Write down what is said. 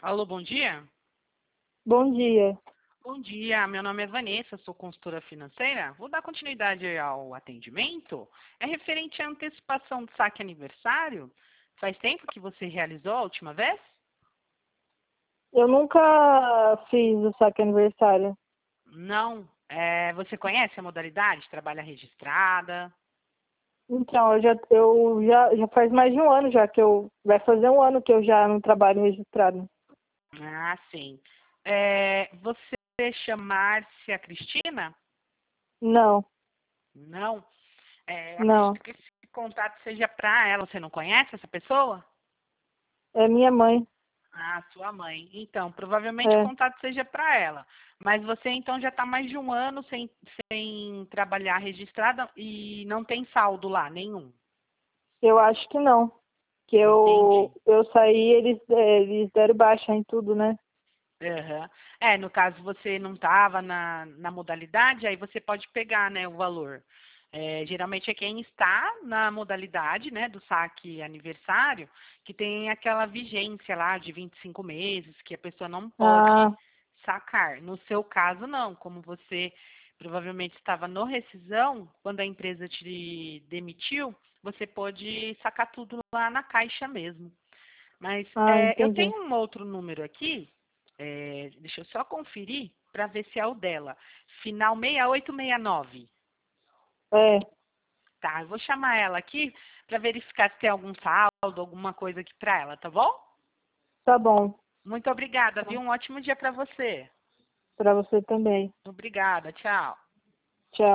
Alô, bom dia? Bom dia. Bom dia, meu nome é Vanessa, sou consultora financeira. Vou dar continuidade ao atendimento. É referente à antecipação do saque aniversário. Faz tempo que você realizou a última vez? Eu nunca fiz o saque aniversário. Não. Você conhece a modalidade? Trabalha registrada? Então, já faz mais de um ano já que vai fazer um ano que eu já não trabalho registrado. Ah, sim. Você chama-se Cristina? Não, Não. não. Acredito que esse contato seja para ela. Você não conhece essa pessoa? É minha mãe. Ah, sua mãe. Então, provavelmente o É, contato seja para ela. Mas você então já está mais de um ano sem trabalhar registrada e não tem saldo lá, nenhum. eu acho que não. Que Entendi. eu saí, eles deram baixa em tudo, né? Aham. No caso você não estava na modalidade, aí você pode pegar, né, o valor. Geralmente é quem está na modalidade, né, do saque aniversário, que tem aquela vigência lá de 25 meses, que a pessoa não pode Ah, sacar. No seu caso, não. Como você provavelmente estava no rescisão, quando a empresa te demitiu, você pode sacar tudo lá na caixa mesmo. Mas eu entendi. tenho um outro número aqui, deixa eu só conferir para ver se é o dela. Final 6869. É, Tá, eu vou chamar ela aqui para verificar se tem algum saldo, alguma coisa aqui para ela, tá bom? tá bom. Muito obrigada, viu? Um ótimo dia para você. Para você também. Obrigada, tchau.